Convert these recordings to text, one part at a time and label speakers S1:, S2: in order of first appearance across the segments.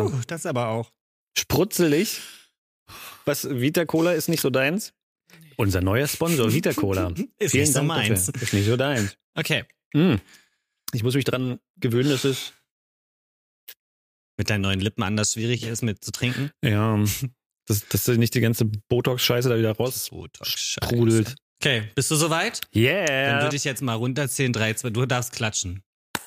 S1: Das aber auch.
S2: Sprutzelig. Was, Vita Cola ist nicht so deins? Unser neuer Sponsor, Vita Cola.
S1: Ist
S2: Vielen
S1: nicht so
S2: Dank
S1: meins.
S2: dafür. Ist nicht so deins.
S1: Okay.
S2: Ich muss mich dran gewöhnen, dass es
S1: Mit deinen neuen Lippen anders schwierig ist, mit zu trinken.
S2: ja, dass nicht die ganze Botox-Scheiße da wieder raus sprudelt.
S1: Okay, bist du soweit? Dann
S2: Yeah!
S1: würde ich jetzt mal runterzählen. 3, 2, du darfst klatschen.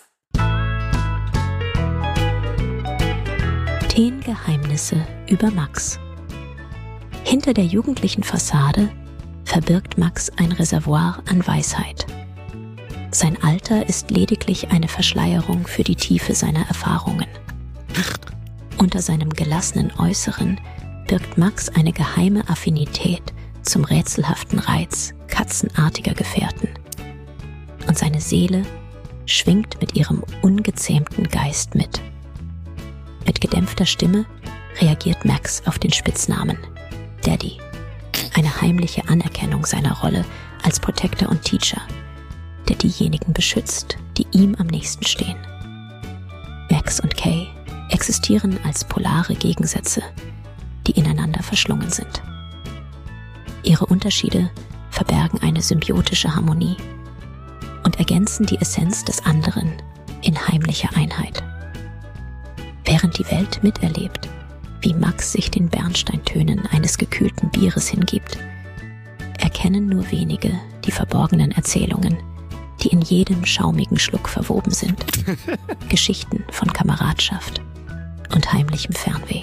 S3: 10 Geheimnisse über Max. Hinter der jugendlichen Fassade verbirgt Max ein Reservoir an Weisheit. Sein Alter ist lediglich eine Verschleierung für die Tiefe seiner Erfahrungen. Unter seinem gelassenen Äußeren birgt Max eine geheime Affinität zum rätselhaften Reiz katzenartiger Gefährten. Und seine Seele schwingt mit ihrem ungezähmten Geist mit. Mit gedämpfter Stimme reagiert Max auf den Spitznamen Daddy, eine heimliche Anerkennung seiner Rolle als Protector und Teacher, der diejenigen beschützt, die ihm am nächsten stehen. Max und Kay existieren als polare Gegensätze, die ineinander verschlungen sind. Ihre Unterschiede verbergen eine symbiotische Harmonie und ergänzen die Essenz des anderen in heimlicher Einheit. Während die Welt miterlebt, wie Max sich den Bernsteintönen eines gekühlten Bieres hingibt, erkennen nur wenige die verborgenen Erzählungen, die in jedem schaumigen Schluck verwoben sind. Geschichten von Kameradschaft und heimlichem Fernweh.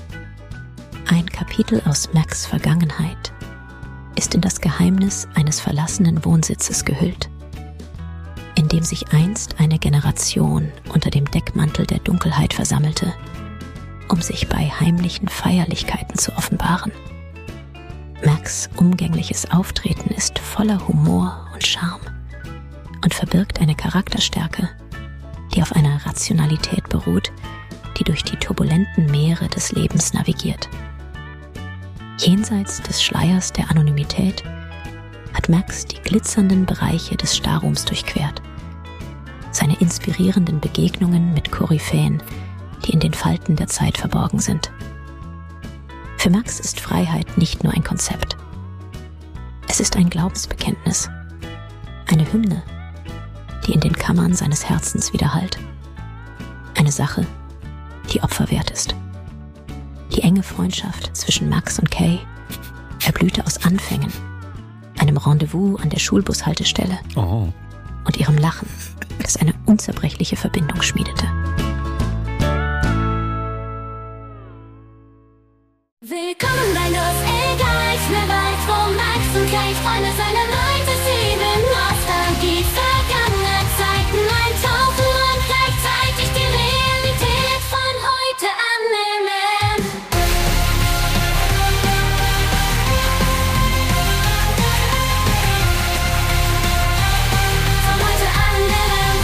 S3: Ein Kapitel aus Max' Vergangenheit ist in das Geheimnis eines verlassenen Wohnsitzes gehüllt, in dem sich einst eine Generation unter dem Deckmantel der Dunkelheit versammelte, um sich bei heimlichen Feierlichkeiten zu offenbaren. Max' umgängliches Auftreten ist voller Humor und Charme und verbirgt eine Charakterstärke, die auf einer Rationalität beruht, die durch die turbulenten Meere des Lebens navigiert. Jenseits des Schleiers der Anonymität hat Max die glitzernden Bereiche des Starrums durchquert. Seine inspirierenden Begegnungen mit Koryphäen, die in den Falten der Zeit verborgen sind. Für Max ist Freiheit nicht nur ein Konzept. Es ist ein Glaubensbekenntnis, eine Hymne, die in den Kammern seines Herzens widerhallt. Eine Sache, die Opfer wert ist. Die enge Freundschaft zwischen Max und Kay erblühte aus Anfängen, einem Rendezvous an der Schulbushaltestelle und ihrem Lachen, das eine unzerbrechliche Verbindung schmiedete.
S4: Willkommen bei Los Egal, wer weiß, wo Max und Kay Freunde seine Leute sieben. Nostalgie, vergangene Zeiten eintauchen und gleichzeitig die Realität von heute annehmen. Von heute annehmen.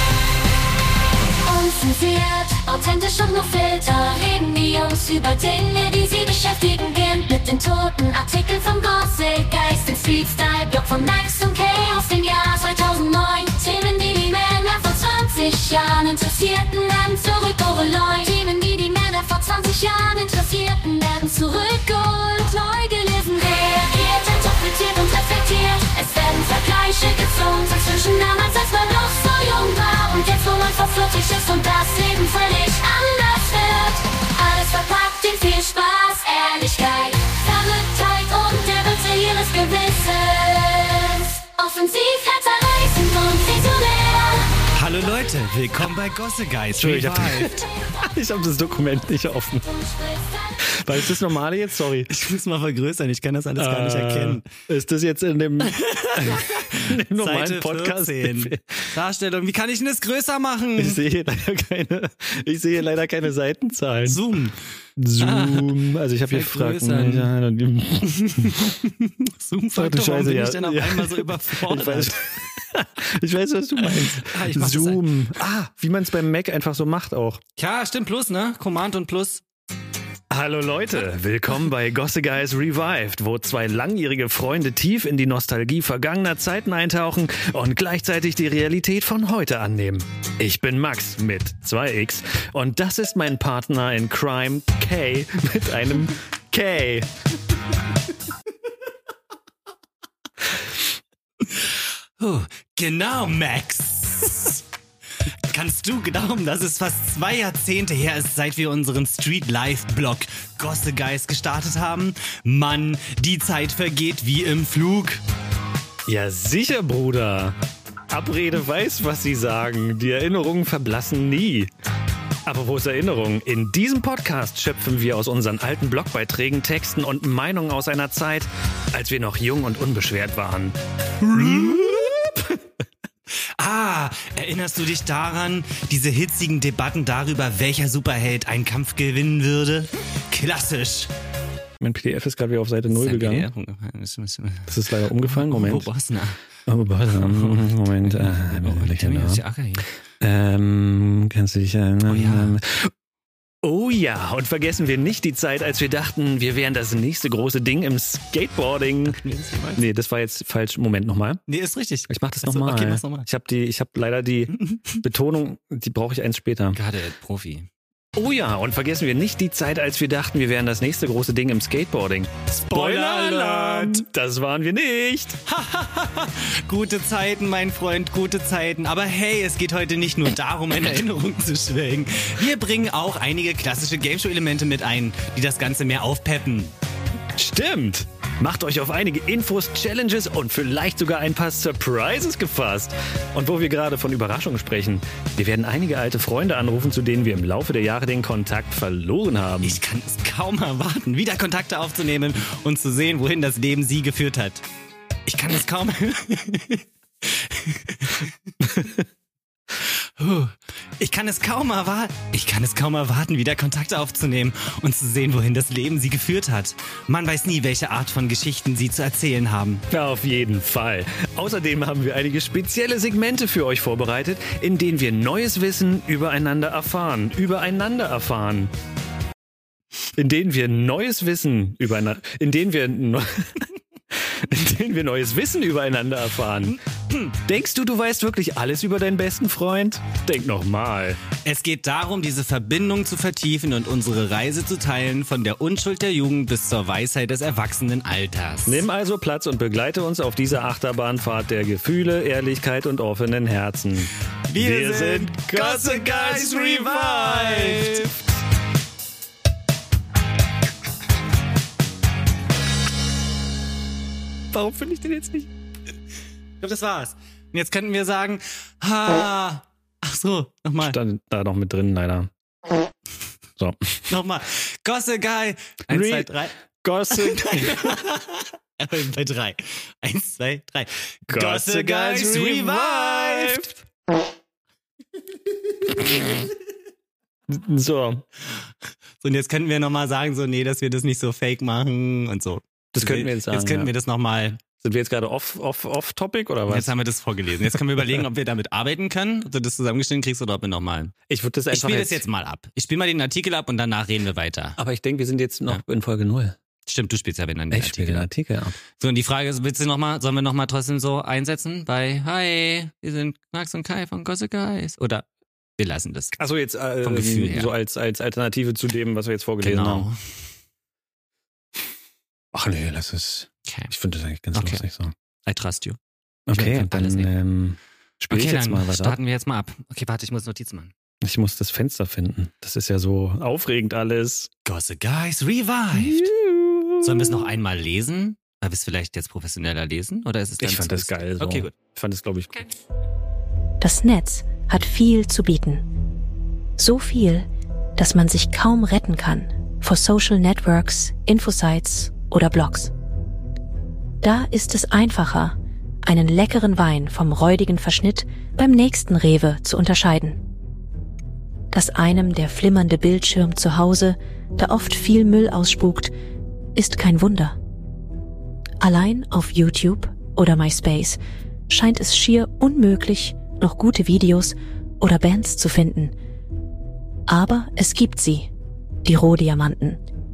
S4: Unzensiert, authentisch und nur Filter, reden die Jungs über Dinge, die sie beschäftigen, gehen mit den toten Artikeln vom Gossip Geist, den Street-Style-Blog von Max und Kay aus dem Jahr 2009. Themen, die die Männer vor 20 Jahren interessierten, werden zurückgeholt. Themen, die die Männer vor 20 Jahren interessierten, werden zurückgeholt. Neu gelesen, reagiert, interpretiert und reflektiert. Es werden Vergleiche gezogen zwischen damals, als man noch so jung war, und jetzt, wo man verflucht ist und das Leben völlig anders wird. Alles verpackt in viel Spaß, Ehrlichkeit, Verrücktheit und der Witze ihres Gewissens. Offensiv, herzerreißend und visionär.
S1: Hallo Leute, willkommen bei Gosse Guys.
S2: Ich habe das Dokument nicht offen. Weil ist das normale jetzt? Sorry.
S1: Ich muss mal vergrößern, ich kann das alles gar nicht erkennen.
S2: Ist das jetzt in dem, normalen
S1: Seite
S2: Podcast?
S1: 14. Darstellung, wie kann ich denn das größer machen?
S2: Ich sehe leider keine Seitenzahlen.
S1: Zoom.
S2: Also ich habe hier Fragen.
S1: Zoom-Faktor, warum bin ich denn auf einmal so überfordert?
S2: Ich weiß, was du meinst.
S1: Ich mach
S2: Zoom. Wie man es beim Mac einfach so macht auch.
S1: Ja, stimmt, Plus, ne? Command und Plus.
S2: Hallo Leute, willkommen bei Gosse Guys Revived, wo zwei langjährige Freunde tief in die Nostalgie vergangener Zeiten eintauchen und gleichzeitig die Realität von heute annehmen. Ich bin Max mit 2x und das ist mein Partner in Crime, Kay, mit einem K.
S1: Genau, Max. Kannst du glauben, dass es fast 2 Jahrzehnte her ist, seit wir unseren Street-Life-Blog Gosse Guys gestartet haben? Mann, die Zeit vergeht wie im Flug.
S2: Ja sicher, Bruder. Abrede weiß, was sie sagen. Die Erinnerungen verblassen nie. Aber wo ist Erinnerung? In diesem Podcast schöpfen wir aus unseren alten Blogbeiträgen, Texten und Meinungen aus einer Zeit, als wir noch jung und unbeschwert waren.
S1: Erinnerst du dich daran, diese hitzigen Debatten darüber, welcher Superheld einen Kampf gewinnen würde? Klassisch.
S2: Mein PDF ist gerade wieder auf Seite 0 gegangen. Das ist leider umgefallen. Moment. Moment. Kannst du dich Oh ja, und vergessen wir nicht die Zeit, als wir dachten, wir wären das nächste große Ding im Skateboarding. Nee, das war jetzt falsch. Moment, nochmal.
S1: Nee, ist richtig.
S2: Ich mach das nochmal.
S1: Okay, mach's nochmal.
S2: Ich hab leider die Betonung, die brauche ich eins später.
S1: Gerade Profi.
S2: Oh ja, und vergessen wir nicht die Zeit, als wir dachten, wir wären das nächste große Ding im Skateboarding.
S1: Spoiler Alert!
S2: Das waren wir nicht.
S1: Gute Zeiten, mein Freund, gute Zeiten. Aber hey, es geht heute nicht nur darum, in Erinnerung zu schwelgen. Wir bringen auch einige klassische Gameshow-Elemente mit ein, die das Ganze mehr aufpeppen.
S2: Stimmt. Macht euch auf einige Infos, Challenges und vielleicht sogar ein paar Surprises gefasst. Und wo wir gerade von Überraschungen sprechen, wir werden einige alte Freunde anrufen, zu denen wir im Laufe der Jahre den Kontakt verloren haben.
S1: Ich kann es kaum erwarten, wieder Kontakte aufzunehmen und zu sehen, wohin das Leben sie geführt hat. Ich kann es kaum... Ich kann es kaum erwarten, wieder Kontakte aufzunehmen und zu sehen, wohin das Leben sie geführt hat. Man weiß nie, welche Art von Geschichten sie zu erzählen haben.
S2: Ja, auf jeden Fall. Außerdem haben wir einige spezielle Segmente für euch vorbereitet, in denen wir neues Wissen übereinander erfahren. In denen wir neues Wissen übereinander erfahren. Denkst du weißt wirklich alles über deinen besten Freund? Denk nochmal.
S1: Es geht darum, diese Verbindung zu vertiefen und unsere Reise zu teilen, von der Unschuld der Jugend bis zur Weisheit des Erwachsenenalters.
S2: Nimm also Platz und begleite uns auf dieser Achterbahnfahrt der Gefühle, Ehrlichkeit und offenen Herzen.
S1: Wir sind Gosse Guys Revived!
S2: Warum finde ich den jetzt nicht?
S1: Ich glaube, das war's. Und jetzt könnten wir sagen, ach so, nochmal.
S2: Stand da noch mit drin, leider. So.
S1: Nochmal. Gosse Guy. 1, 2, 3.
S2: Gosse Guy.
S1: Bei 3. 1, 2, 3.
S2: Gosse Guys Revived. So.
S1: Und jetzt könnten wir nochmal sagen, so, nee, dass wir das nicht so fake machen und so.
S2: Das könnten wir jetzt sagen.
S1: Jetzt könnten wir das nochmal.
S2: Sind wir jetzt gerade off-topic oder was?
S1: Jetzt haben wir das vorgelesen. Jetzt können wir überlegen, ob wir damit arbeiten können, ob du das zusammengestellt kriegst oder ob wir nochmal.
S2: Ich spiele
S1: das jetzt mal ab. Ich spiele mal den Artikel ab und danach reden wir weiter.
S2: Aber ich denke, wir sind jetzt noch in Folge 0.
S1: Stimmt, du spielst ja den
S2: Ich spiele den Artikel ab.
S1: So, und die Frage ist, sollen wir nochmal trotzdem so einsetzen bei Hi, wir sind Max und Kai von Gosse Guys? Oder wir lassen das.
S2: Achso, jetzt
S1: vom Gefühl her.
S2: So als Alternative zu dem, was wir jetzt vorgelesen haben. Ach nee, lass es.
S1: Okay.
S2: Ich finde das eigentlich ganz lustig so.
S1: I trust you.
S2: Okay, dann spiele ich jetzt mal was ab.
S1: Starten wir jetzt mal ab. Okay, warte, ich muss Notizen machen.
S2: Ich muss das Fenster finden. Das ist ja so aufregend alles.
S1: Gosse Guys Revived. Sollen wir es noch einmal lesen? Weil wir es vielleicht jetzt professioneller lesen? Oder ist es dann
S2: Ich fand das geil. So.
S1: Okay, gut.
S2: Ich fand es, glaube ich, gut.
S3: Das Netz hat viel zu bieten. So viel, dass man sich kaum retten kann vor Social Networks, Infosites oder Blogs. Da ist es einfacher, einen leckeren Wein vom räudigen Verschnitt beim nächsten Rewe zu unterscheiden. Dass einem der flimmernde Bildschirm zu Hause, da oft viel Müll ausspukt, ist kein Wunder. Allein auf YouTube oder MySpace scheint es schier unmöglich, noch gute Videos oder Bands zu finden. Aber es gibt sie, die Rohdiamanten,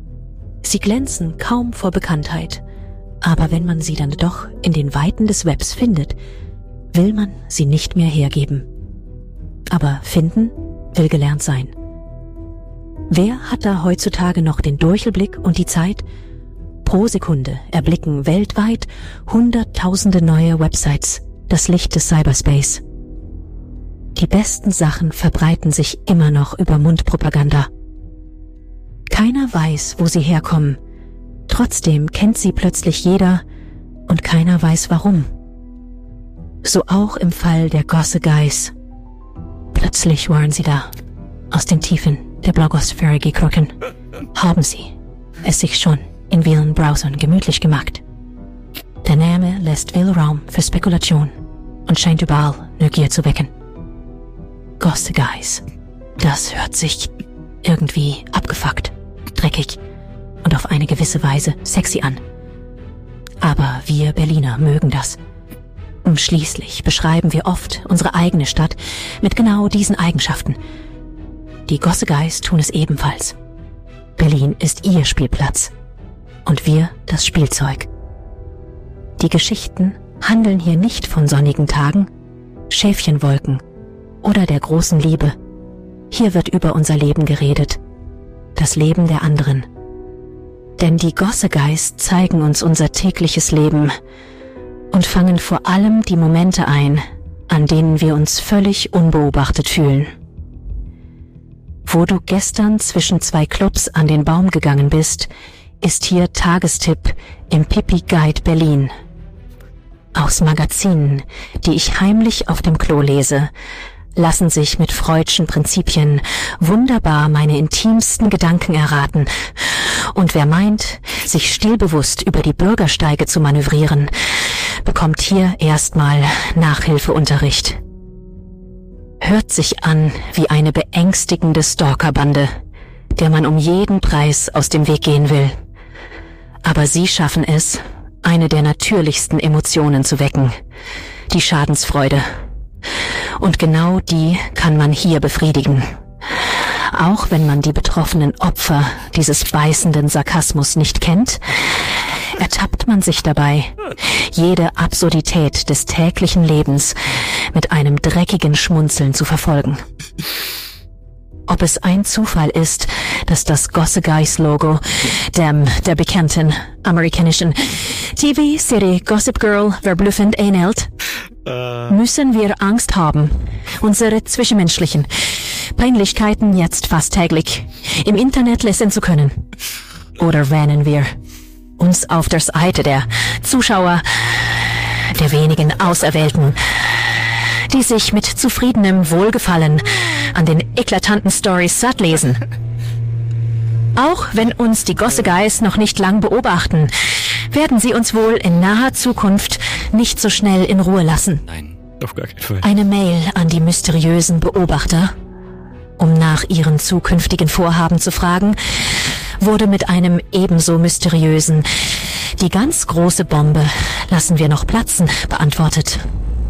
S3: Sie glänzen kaum vor Bekanntheit, aber wenn man sie dann doch in den Weiten des Webs findet, will man sie nicht mehr hergeben. Aber finden will gelernt sein. Wer hat da heutzutage noch den Durchblick und die Zeit? Pro Sekunde erblicken weltweit Hunderttausende neue Websites, das Licht des Cyberspace. Die besten Sachen verbreiten sich immer noch über Mundpropaganda. Keiner weiß, wo sie herkommen. Trotzdem kennt sie plötzlich jeder und keiner weiß warum. So auch im Fall der Gosse Guys. Plötzlich waren sie da, aus den Tiefen der Blogosphäre gekrochen, haben sie es sich schon in vielen Browsern gemütlich gemacht. Der Name lässt viel Raum für Spekulation und scheint überall Neugier zu wecken. Gosse Guys, das hört sich irgendwie abgefuckt, dreckig und auf eine gewisse Weise sexy an. Aber wir Berliner mögen das. Und schließlich beschreiben wir oft unsere eigene Stadt mit genau diesen Eigenschaften. Die Gosse Guys tun es ebenfalls. Berlin ist ihr Spielplatz und wir das Spielzeug. Die Geschichten handeln hier nicht von sonnigen Tagen, Schäfchenwolken oder der großen Liebe. Hier wird über unser Leben geredet, das Leben der anderen. Denn die Gosse Guys zeigen uns unser tägliches Leben und fangen vor allem die Momente ein, an denen wir uns völlig unbeobachtet fühlen. Wo du gestern zwischen 2 Clubs an den Baum gegangen bist, ist hier Tagestipp im Pipi Guide Berlin. Aus Magazinen, die ich heimlich auf dem Klo lese, lassen sich mit Freudschen Prinzipien wunderbar meine intimsten Gedanken erraten. Und wer meint, sich stilbewusst über die Bürgersteige zu manövrieren, bekommt hier erstmal Nachhilfeunterricht. Hört sich an wie eine beängstigende Stalkerbande, der man um jeden Preis aus dem Weg gehen will. Aber sie schaffen es, eine der natürlichsten Emotionen zu wecken, die Schadensfreude. Und genau die kann man hier befriedigen. Auch wenn man die betroffenen Opfer dieses beißenden Sarkasmus nicht kennt, ertappt man sich dabei, jede Absurdität des täglichen Lebens mit einem dreckigen Schmunzeln zu verfolgen. Ob es ein Zufall ist, dass das Gosse Guys Logo der bekannten amerikanischen TV-Serie Gossip Girl verblüffend ähnelt, müssen wir Angst haben, unsere zwischenmenschlichen Peinlichkeiten jetzt fast täglich im Internet lesen zu können. Oder wähnen wir uns auf der Seite der Zuschauer, der wenigen Auserwählten, die sich mit zufriedenem Wohlgefallen an den eklatanten Stories satt lesen. Auch wenn uns die Gosse Guys noch nicht lang beobachten, werden sie uns wohl in naher Zukunft nicht so schnell in Ruhe lassen.
S1: Nein.
S2: Auf gar keinen Fall.
S3: Eine Mail an die mysteriösen Beobachter, um nach ihren zukünftigen Vorhaben zu fragen, wurde mit einem ebenso mysteriösen "Die ganz große Bombe lassen wir noch platzen" beantwortet.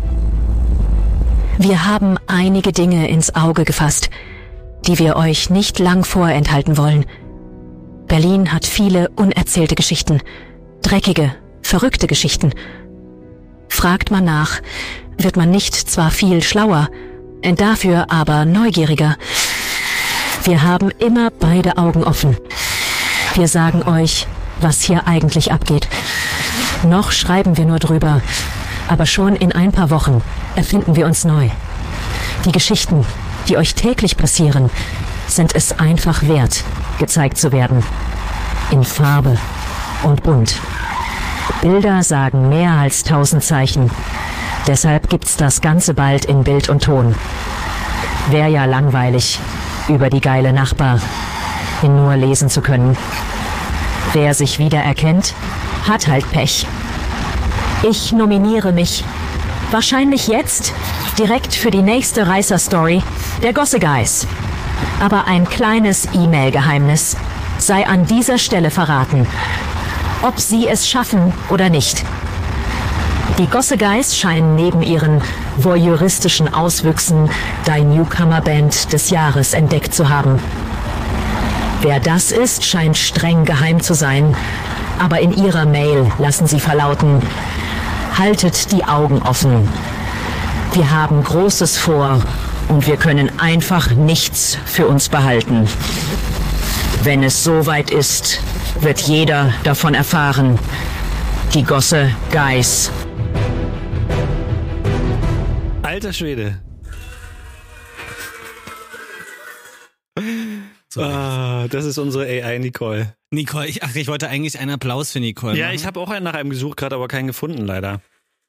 S3: Wir haben einige Dinge ins Auge gefasst, die wir euch nicht lang vorenthalten wollen. Berlin hat viele unerzählte Geschichten, dreckige, verrückte Geschichten. Fragt man nach, wird man nicht zwar viel schlauer, dafür aber neugieriger. Wir haben immer beide Augen offen. Wir sagen euch, was hier eigentlich abgeht. Noch schreiben wir nur drüber, aber schon in ein paar Wochen erfinden wir uns neu. Die Geschichten, die euch täglich passieren, sind es einfach wert, gezeigt zu werden. In Farbe und bunt. Bilder sagen mehr als 1000 Zeichen. Deshalb gibt's das Ganze bald in Bild und Ton. Wär ja langweilig, über die geile Nachbar in nur lesen zu können. Wer sich wiedererkennt, hat halt Pech. Ich nominiere mich. Wahrscheinlich jetzt, direkt für die nächste Reißer-Story der Gosse Guys. Aber ein kleines E-Mail-Geheimnis sei an dieser Stelle verraten. Ob sie es schaffen oder nicht. Die Gosse Guys scheinen neben ihren voyeuristischen Auswüchsen die Newcomer-Band des Jahres entdeckt zu haben.
S5: Wer das ist, scheint streng geheim zu sein. Aber in ihrer Mail lassen sie verlauten: Haltet die Augen offen. Wir haben Großes vor und wir können einfach nichts für uns behalten. Wenn es soweit ist, wird jeder davon erfahren. Die Gosse Guys.
S2: Alter Schwede. Das ist unsere AI Nicole.
S1: Nicole, ich wollte eigentlich einen Applaus für Nicole
S2: Ja,
S1: machen.
S2: ich habe auch nach einem gesucht, gerade aber keinen gefunden, leider.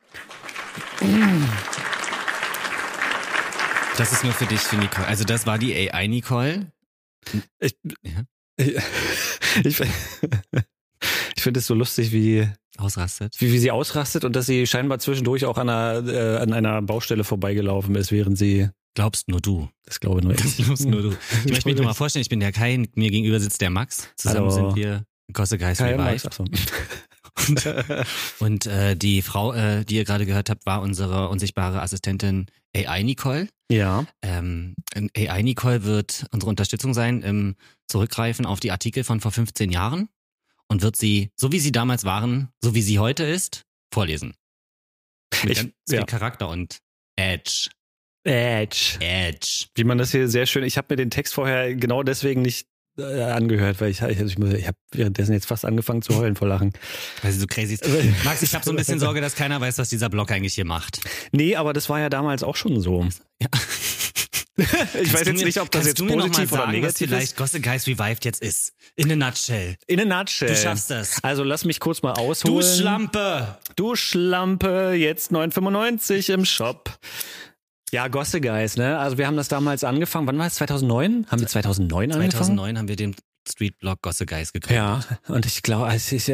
S1: Das ist nur für dich, für Nicole. Also das war die AI Nicole.
S2: Ich finde es so lustig, wie
S1: Ausrastet.
S2: sie ausrastet und dass sie scheinbar zwischendurch auch an einer Baustelle vorbeigelaufen ist, während sie...
S1: Glaubst nur du.
S2: Das glaube nur ich.
S1: Das glaubst nur du. Ich möchte mich nur mal vorstellen, ich bin der Kai, mir gegenüber sitzt der Max. Zusammen sind wir Gosse Guys
S2: Kai und
S1: Revive.
S2: Max,
S1: Und die Frau, die ihr gerade gehört habt, war unsere unsichtbare Assistentin AI Nicole.
S2: Ja.
S1: AI Nicole wird unsere Unterstützung sein im Zurückgreifen auf die Artikel von vor 15 Jahren und wird sie, so wie sie damals waren, so wie sie heute ist, vorlesen. Mit ganz viel Charakter und Edge.
S2: Wie man das hier sehr schön... Ich habe mir den Text vorher genau deswegen nicht angehört, weil ich habe währenddessen jetzt fast angefangen zu heulen vor Lachen.
S1: Weil sie so crazy ist. Max, ich habe so ein bisschen Sorge, dass keiner weiß, was dieser Blog eigentlich hier macht.
S2: Nee, aber das war ja damals auch schon so.
S1: Ja.
S2: Ich weiß jetzt nicht, ob das jetzt positiv oder negativ
S1: was vielleicht Gosse Guys Revived jetzt ist. In a nutshell.
S2: In a nutshell.
S1: Du schaffst das.
S2: Also lass mich kurz mal ausholen. Du Schlampe, jetzt 9,95 im Shop. Ja, Gosse Guys, ne? Also wir haben das damals angefangen. Wann war es? 2009? Haben wir 2009 angefangen?
S1: 2009 haben wir den Streetblog Gosse Guys gegründet.
S2: Ja, und ich glaube,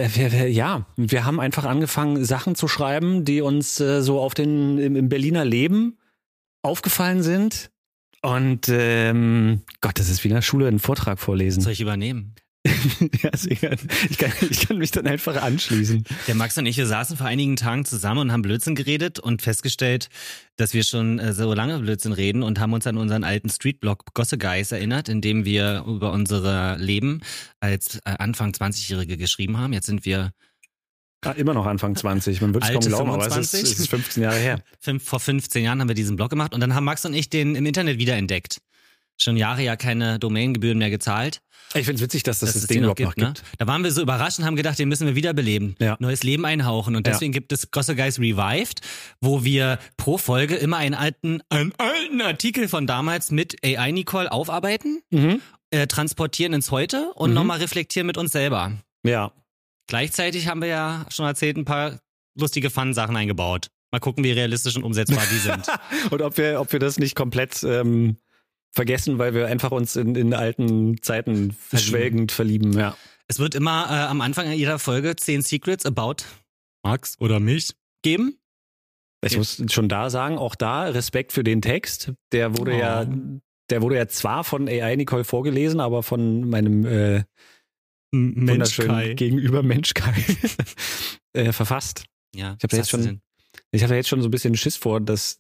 S2: wir haben einfach angefangen, Sachen zu schreiben, die uns so im Berliner Leben aufgefallen sind. Und Gott, das ist wie in der Schule einen Vortrag vorlesen.
S1: Soll ich übernehmen?
S2: Ja, sicher. Ich kann mich dann einfach anschließen.
S1: Der Max und ich, wir saßen vor einigen Tagen zusammen und haben Blödsinn geredet und festgestellt, dass wir schon so lange Blödsinn reden und haben uns an unseren alten Streetblog Gosse Guys erinnert, in dem wir über unser Leben als Anfang 20-Jährige geschrieben haben. Jetzt sind wir
S2: immer noch Anfang 20, man würde es kaum glauben, 25. Aber es ist 15 Jahre her.
S1: Vor 15 Jahren haben wir diesen Blog gemacht und dann haben Max und ich den im Internet wiederentdeckt. Schon Jahre ja keine Domaingebühren mehr gezahlt.
S2: Ich finde es witzig, dass das Ding überhaupt noch gibt.
S1: Da waren wir so überrascht und haben gedacht, den müssen wir wiederbeleben. Ja. Neues Leben einhauchen. Und deswegen gibt es Gosse Guys Revived, wo wir pro Folge immer einen alten Artikel von damals mit AI Nicole aufarbeiten, transportieren ins Heute und nochmal reflektieren mit uns selber.
S2: Ja.
S1: Gleichzeitig haben wir ja schon erzählt, ein paar lustige Fun-Sachen eingebaut. Mal gucken, wie realistisch und umsetzbar die sind.
S2: Und ob wir das nicht komplett vergessen, weil wir einfach uns in alten Zeiten schwelgend verlieben. Ja.
S1: Es wird immer am Anfang jeder Folge 10 Secrets about Max oder mich geben.
S2: Ich muss schon da sagen, auch da Respekt für den Text. Der wurde ja zwar von AI Nicole vorgelesen, aber von meinem wunderschönen Gegenüber Mensch Kai verfasst.
S1: Ja,
S2: ich habe da jetzt schon so ein bisschen Schiss vor, dass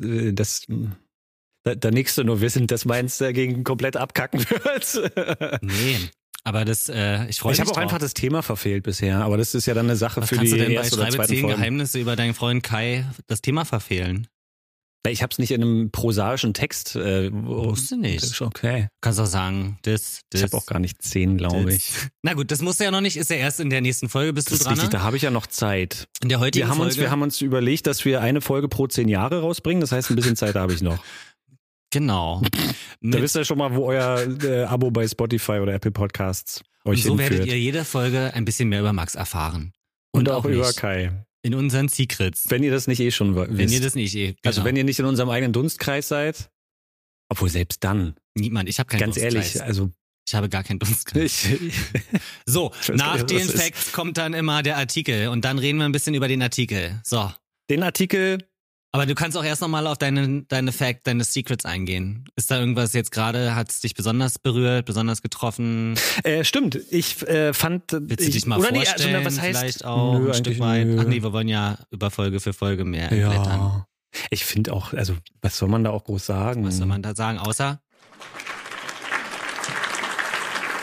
S2: da nächste nur wissen, dass meins dagegen komplett abkacken wird.
S1: Nee, aber ich freue mich.
S2: Ich habe auch einfach das Thema verfehlt bisher, aber das ist ja dann eine Sache
S1: Was
S2: für
S1: kannst
S2: die
S1: du denn
S2: erste
S1: bei
S2: oder
S1: Schreibe
S2: zweite
S1: 10
S2: Folge.
S1: Geheimnisse über deinen Freund Kai das Thema verfehlen?
S2: Ich habe es nicht in einem prosaischen Text.
S1: Wusste nicht.
S2: Okay.
S1: Du kannst auch sagen, das.
S2: Ich habe auch gar nicht 10, glaube ich.
S1: Na gut, das musst du ja noch nicht, ist ja erst in der nächsten Folge, bist du dran.
S2: Richtig, da habe ich ja noch Zeit.
S1: In der heutigen Folge.
S2: Wir haben uns überlegt, dass wir eine Folge pro 10 Jahre rausbringen, das heißt, ein bisschen Zeit habe ich noch.
S1: Genau.
S2: Da wisst ihr schon mal, wo euer Abo bei Spotify oder Apple Podcasts euch
S1: hinführt. So
S2: hinführt.
S1: werdet ihr jede Folge ein bisschen mehr über Max erfahren.
S2: Und auch über Kai.
S1: In unseren Secrets.
S2: Wenn ihr das nicht schon wisst.
S1: Wenn ihr das nicht genau.
S2: Also wenn ihr nicht in unserem eigenen Dunstkreis seid. Obwohl selbst dann.
S1: Niemand, ich habe keinen
S2: Dunstkreis. Ganz ehrlich, also.
S1: Ich habe gar keinen Dunstkreis. So, nach den Facts kommt dann immer der Artikel und dann reden wir ein bisschen über den Artikel. So.
S2: Den Artikel.
S1: Aber du kannst auch erst nochmal auf deine Secrets eingehen. Ist da irgendwas jetzt gerade, hat es dich besonders berührt, besonders getroffen?
S2: Stimmt, ich fand...
S1: Willst du dich mal vorstellen,
S2: was heißt,
S1: vielleicht auch ein Stück weit? Ach nee, wir wollen ja über Folge für Folge mehr blättern.
S2: Ich finde auch, also was soll man da auch groß sagen?
S1: Was soll man da sagen, außer...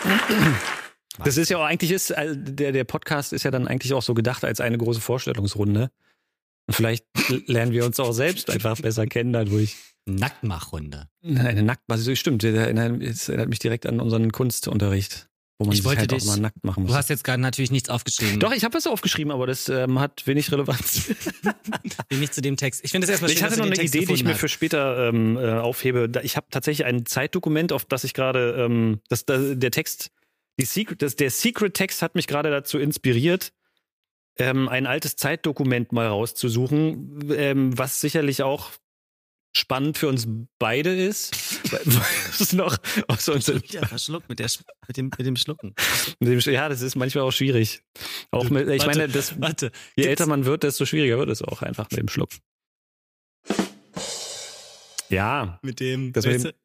S2: Das ist ja auch eigentlich der Podcast ist ja dann eigentlich auch so gedacht als eine große Vorstellungsrunde. Und vielleicht lernen wir uns auch selbst einfach besser kennen dadurch.
S1: Nacktmachrunde.
S2: Eine Nacktmache, stimmt. Es erinnert mich direkt an unseren Kunstunterricht, wo man sich halt auch mal nackt machen muss.
S1: Du hast jetzt gerade natürlich nichts aufgeschrieben.
S2: Doch, ich habe was aufgeschrieben, aber das hat wenig Relevanz.
S1: Nicht zu dem Text. Ich finde es erstmal schön,
S2: Ich hatte noch eine Idee, die ich mir für später aufhebe. Ich habe tatsächlich ein Zeitdokument, auf das ich gerade, der Text, der Secret-Text hat mich gerade dazu inspiriert, ein altes Zeitdokument mal rauszusuchen, was sicherlich auch spannend für uns beide ist. Das ist noch aus unserem
S1: wieder verschluckt mit dem Schlucken.
S2: Ja, das ist manchmal auch schwierig. Auch mit, je älter man wird, desto schwieriger wird es auch einfach mit dem Schluck. Ja.
S1: Mit dem.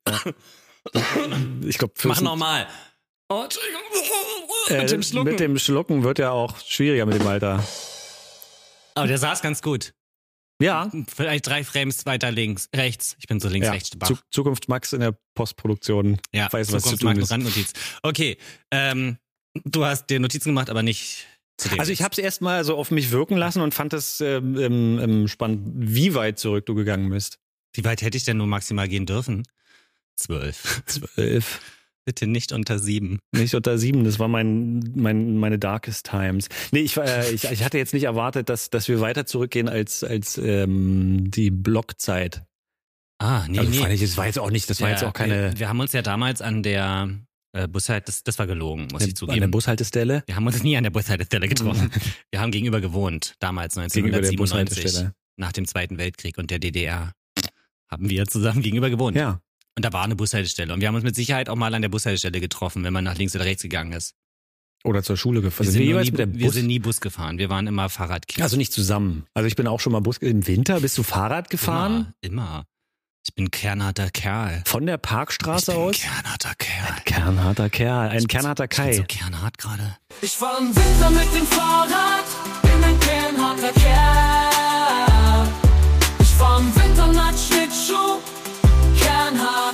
S2: Ich glaube,
S1: mach nochmal. Oh, Entschuldigung.
S2: Mit dem Schlucken wird ja auch schwieriger mit dem Alter.
S1: Aber der saß ganz gut.
S2: Ja.
S1: Vielleicht 3 Frames weiter rechts. Ich bin so links-rechts.
S2: Zukunft Max in der Postproduktion.
S1: Ja,
S2: weiß, was zu tun
S1: Max
S2: ist.
S1: Randnotiz. Okay, du hast dir Notizen gemacht, aber nicht zu dem.
S2: Also ich habe es erstmal so auf mich wirken lassen und fand es spannend, wie weit zurück du gegangen bist.
S1: Wie weit hätte ich denn nur maximal gehen dürfen? 12. Bitte nicht unter 7.
S2: Nicht unter 7, das war meine Darkest Times. Nee, ich hatte jetzt nicht erwartet, dass wir weiter zurückgehen als die Blockzeit.
S1: Nee.
S2: Das war jetzt auch nicht, das war jetzt auch keine...
S1: Wir haben uns ja damals an der Bushaltestelle, das war gelogen, muss ich zugeben.
S2: An der Bushaltestelle?
S1: Wir haben uns nie an der Bushaltestelle getroffen. Wir haben gegenüber gewohnt, damals 1997, nach dem Zweiten Weltkrieg und der DDR. Haben wir zusammen gegenüber gewohnt.
S2: Ja.
S1: Und da war eine Bushaltestelle. Und wir haben uns mit Sicherheit auch mal an der Bushaltestelle getroffen, wenn man nach links oder rechts gegangen ist.
S2: Oder zur Schule gefahren.
S1: Wir sind nie Bus gefahren. Wir waren immer Fahrradkinder.
S2: Also nicht zusammen. Also ich bin auch schon mal im Winter. Bist du Fahrrad gefahren?
S1: Immer. Ich bin ein kernharter Kerl.
S2: Von der Parkstraße aus?
S1: Ich bin ein kernharter Kerl.
S2: Ein kernharter Kerl. Ein kernharter Kai.
S1: Ich bin so kernhart gerade.
S6: Ich fahr im Winter mit dem Fahrrad. Bin ein kernharter Kerl. Ich fahr im Winter mit Schlittschuh. Kernhart.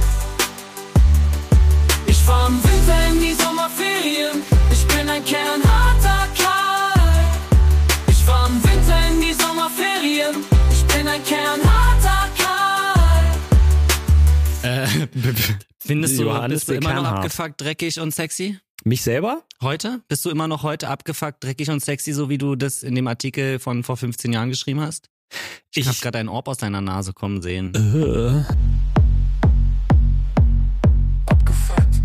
S6: Ich fahr im Winter in die Sommerferien. Ich bin ein kernharter Kerl. Ich fahr im Winter in die Sommerferien. Ich bin ein kernharter Kerl.
S1: Findest du, bist du immer noch
S2: kernhart.
S1: abgefuckt, dreckig und sexy?
S2: Mich selber?
S1: Heute? Bist du immer noch heute abgefuckt, dreckig und sexy, so wie du das in dem Artikel von vor 15 Jahren geschrieben hast? Ich habe gerade einen Orb aus deiner Nase kommen sehen.
S6: Abgefuckt.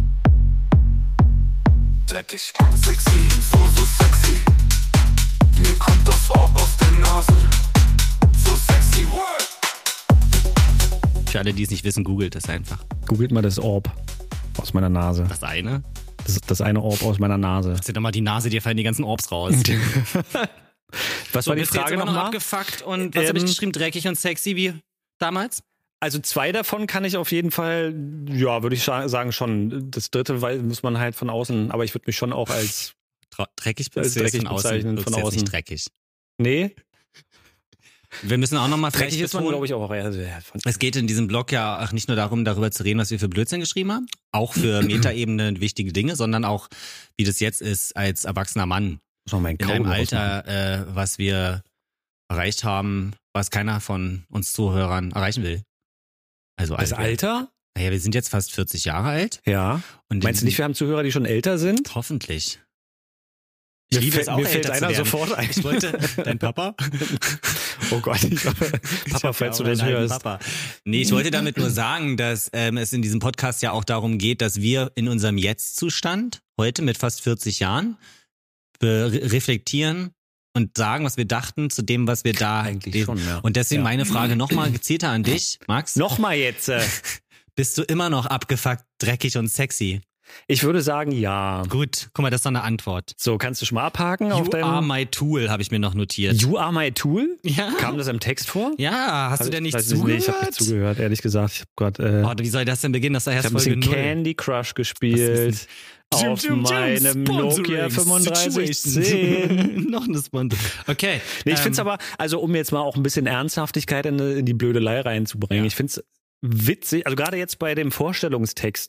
S6: Dreckig, sexy, so sexy. Mir kommt das Orb aus der Nase. So sexy, word.
S1: Für alle, die es nicht wissen, googelt es einfach.
S2: Googelt mal das Orb aus meiner Nase.
S1: Das eine?
S2: Das eine Orb aus meiner Nase.
S1: Zieh doch mal die Nase, dir fallen die ganzen Orbs raus.
S2: Was war die Frage nochmal?
S1: Abgefuckt und was habe ich geschrieben? Dreckig und sexy wie damals?
S2: Also 2 davon kann ich auf jeden Fall, ja, würde ich sagen schon. Das 3. muss man halt von außen, aber ich würde mich schon auch als
S1: dreckig
S2: bezeichnen von außen.
S1: Nicht dreckig.
S2: Nee.
S1: Wir müssen auch nochmal frech
S2: Dreckig ist man, glaube ich, auch.
S1: Es geht in diesem Blog ja auch nicht nur darum, darüber zu reden, was wir für Blödsinn geschrieben haben, auch für Metaebene wichtige Dinge, sondern auch, wie das jetzt ist als erwachsener Mann. In einem Alter, was wir erreicht haben, was keiner von uns Zuhörern erreichen will. Also
S2: das Alter?
S1: Naja, wir sind jetzt fast 40 Jahre alt.
S2: Ja. Und meinst du nicht, wir haben Zuhörer, die schon älter sind?
S1: Hoffentlich. Ich liebe es auch,
S2: mir fällt einer sofort ein.
S1: Ich wollte, dein Papa?
S2: Oh Gott, Papa, falls du das hörst.
S1: Nee, ich wollte damit nur sagen, dass es in diesem Podcast ja auch darum geht, dass wir in unserem Jetzt-Zustand, heute mit fast 40 Jahren, reflektieren und sagen, was wir dachten zu dem, was wir da
S2: eigentlich schon, ja.
S1: Und deswegen meine Frage nochmal gezielter an dich, Max.
S2: Nochmal jetzt.
S1: Bist du immer noch abgefuckt, dreckig und sexy?
S2: Ich würde sagen, ja.
S1: Gut, guck mal, das ist doch eine Antwort.
S2: So, kannst du schon mal abhaken auf deinem...
S1: You are my tool, habe ich mir noch notiert.
S2: You are my tool?
S1: Ja.
S2: Kam das im Text vor?
S1: Ja, hast du denn nicht zugehört?
S2: Nee, ich habe nicht zugehört, ehrlich gesagt. Ich habe gerade...
S1: wie soll das denn beginnen? Das ist ja erst
S2: Folge 0. Ich habe ein bisschen
S1: 0.
S2: Candy Crush gespielt. Auf meinem Nokia 3510.
S1: Noch eine Sponsor. Okay.
S2: Nee, ich find's aber, also um jetzt mal auch ein bisschen Ernsthaftigkeit in die Blödelei reinzubringen, ich find's witzig, also gerade jetzt bei dem Vorstellungstext,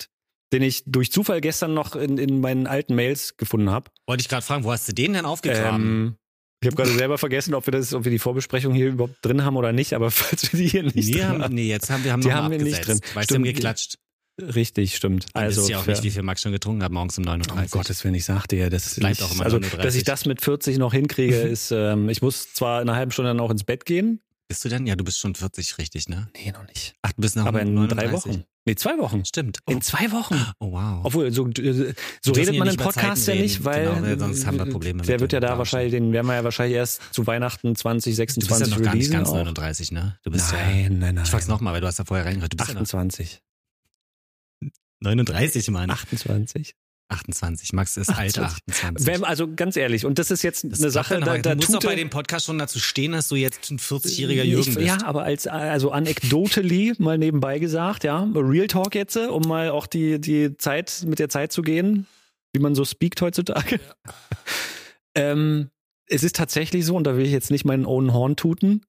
S2: den ich durch Zufall gestern noch in meinen alten Mails gefunden habe.
S1: Wollte ich gerade fragen, wo hast du den denn aufgegraben?
S2: Ich habe gerade selber vergessen, ob wir die Vorbesprechung hier überhaupt drin haben oder nicht, aber falls wir die hier nicht drin haben.
S1: Nee, jetzt haben wir
S2: die
S1: noch
S2: haben wir nicht drin.
S1: Weißt du, haben geklatscht.
S2: Richtig, stimmt.
S1: Also wisst ihr auch nicht, wie viel Max schon getrunken hat morgens um 9:30 Uhr.
S2: Um Gottes Willen, ich sagte ja, das
S1: bleibt auch immer 9:30 Uhr.
S2: dass ich das mit 40 noch hinkriege, ist, ich muss zwar in einer halben Stunde dann auch ins Bett gehen.
S1: Bist du denn? Ja, du bist schon 40, richtig, ne?
S2: Nee, noch nicht.
S1: Ach, du bist noch
S2: aber in
S1: 39.
S2: 3 Wochen. Nee, 2 Wochen.
S1: Stimmt.
S2: In 2 Wochen.
S1: Oh, wow.
S2: Obwohl, so redet man im Podcast ja nicht, weil,
S1: genau, sonst haben wir Probleme.
S2: Der wird ja da wahrscheinlich, den werden wir ja wahrscheinlich erst zu Weihnachten 2026
S1: du bist ja noch gar nicht ganz
S2: auch.
S1: 39, ne? Du bist
S2: nein.
S1: Ich frag's nochmal, weil du hast ja vorher reingehört. Du bist
S2: 28.
S1: Ja 39, Mann.
S2: 28.
S1: 28. Max ist alt 28.
S2: Also ganz ehrlich, und das ist jetzt eine Sache,
S1: du musst doch bei dem Podcast schon dazu stehen, dass du jetzt ein 40-jähriger Jürgen bist.
S2: Ja, aber also anecdotally mal nebenbei gesagt, ja, Real Talk jetzt, um mal auch die Zeit mit der Zeit zu gehen, wie man so speakt heutzutage. Ja. Es ist tatsächlich so, und da will ich jetzt nicht meinen own Horn tuten.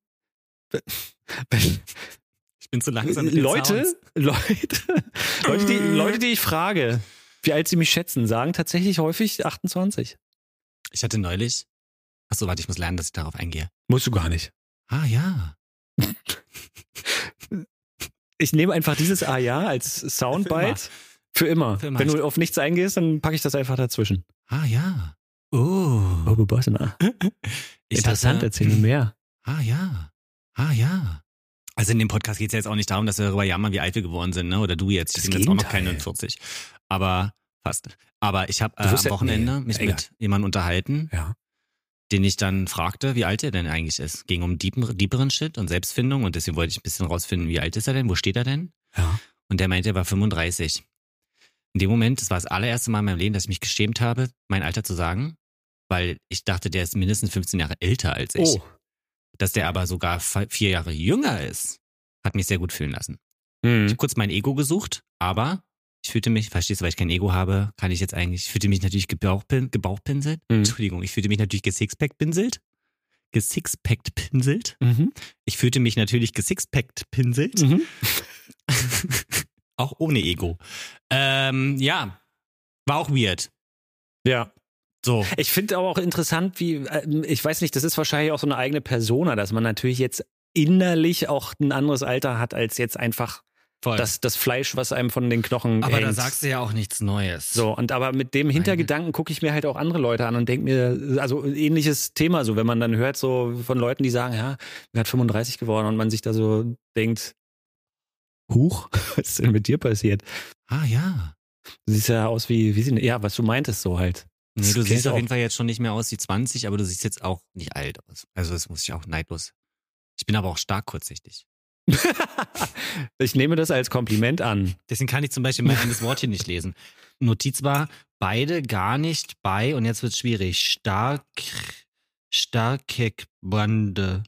S1: Ich bin zu langsam mit den
S2: Leute, die ich frage, wie alt sie mich schätzen, sagen tatsächlich häufig 28.
S1: Ich hatte neulich. Achso, warte, ich muss lernen, dass ich darauf eingehe.
S2: Musst du gar nicht.
S1: Ah, ja.
S2: Ich nehme einfach dieses Ah, ja als Soundbite für immer. Wenn du auf nichts eingehst, dann packe ich das einfach dazwischen.
S1: Ah, ja.
S2: Oh, Bossena. Interessant, erzähl mir mehr.
S1: Ah, ja. Ah, ja. Also in dem Podcast geht es ja jetzt auch nicht darum, dass wir darüber jammern, wie alt wir geworden sind, ne? Oder du jetzt. Ich bin jetzt auch noch keine 40. Aber fast. Aber ich habe am Wochenende mich mit jemandem unterhalten, den ich dann fragte, wie alt er denn eigentlich ist. Ging um deeperen Shit und Selbstfindung und deswegen wollte ich ein bisschen rausfinden, wie alt ist er denn, wo steht er denn?
S2: Ja.
S1: Und der meinte, er war 35. In dem Moment, das war das allererste Mal in meinem Leben, dass ich mich geschämt habe, mein Alter zu sagen, weil ich dachte, der ist mindestens 15 Jahre älter als ich.
S2: Oh.
S1: Dass der aber sogar 4 Jahre jünger ist, hat mich sehr gut fühlen lassen. Ich habe kurz mein Ego gesucht, aber ich fühlte mich, verstehst du, weil ich kein Ego habe, ich fühlte mich natürlich gebauchpinselt. Entschuldigung, ich fühlte mich natürlich gesixpackt-pinselt. Ich fühlte mich natürlich gesixpackt-pinselt. Auch ohne Ego. Ja, war auch weird.
S2: Ja.
S1: So.
S2: Ich finde aber auch interessant, wie, ich weiß nicht, das ist wahrscheinlich auch so eine eigene Persona, dass man natürlich jetzt innerlich auch ein anderes Alter hat, als jetzt einfach das Fleisch, was einem von den Knochen
S1: aber
S2: hängt.
S1: da sagst du ja auch nichts Neues.
S2: So, aber mit dem Hintergedanken gucke ich mir halt auch andere Leute an und denke mir, also ähnliches Thema, so wenn man dann hört so von Leuten, die sagen, ja, wir hat 35 geworden und man sich da so denkt, huch, was ist denn mit dir passiert?
S1: Ah, ja.
S2: Du siehst ja aus ja, was du meintest so halt.
S1: Nee, du siehst auf jeden Fall jetzt schon nicht mehr aus wie 20, aber du siehst jetzt auch nicht alt aus. Also das muss ich auch neidlos. Ich bin aber auch stark kurzsichtig.
S2: Ich nehme das als Kompliment an.
S1: Deswegen kann ich zum Beispiel mein eigenes Wort hier nicht lesen. Notiz war, beide gar nicht bei, und jetzt wird's schwierig, Starkerbunde.